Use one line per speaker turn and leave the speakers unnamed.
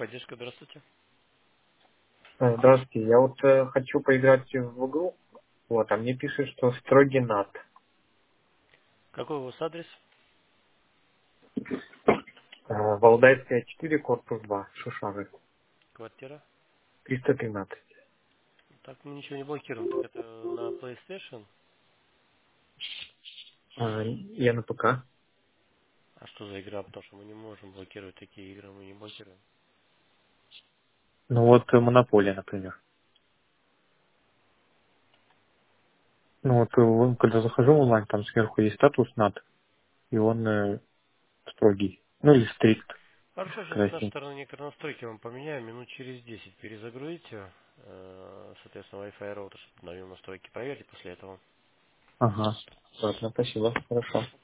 Техподдержка, здравствуйте.
Здравствуйте, я вот хочу поиграть в игру, вот, а мне пишет, что строгий над.
Какой у вас адрес?
Валдайская 4, корпус 2, Шушары,
Квартира?
313.
Так, мы ничего не блокируем. Так это на PlayStation?
Я на ПК.
А что за игра? Потому что мы не можем блокировать такие игры, мы не блокируем.
Ну вот Монополия, например. Ну вот когда захожу в онлайн, там сверху есть статус над, и он строгий. Ну или стрикт,
Хорошо, сейчас с нашей
красивый.
стороны некоторые настройки вам поменяем. Минут через 10 перезагрузите. Соответственно, Wi-Fi роутер, чтобы обновил настройки. Проверьте после этого.
Ага. Ладно, спасибо, хорошо.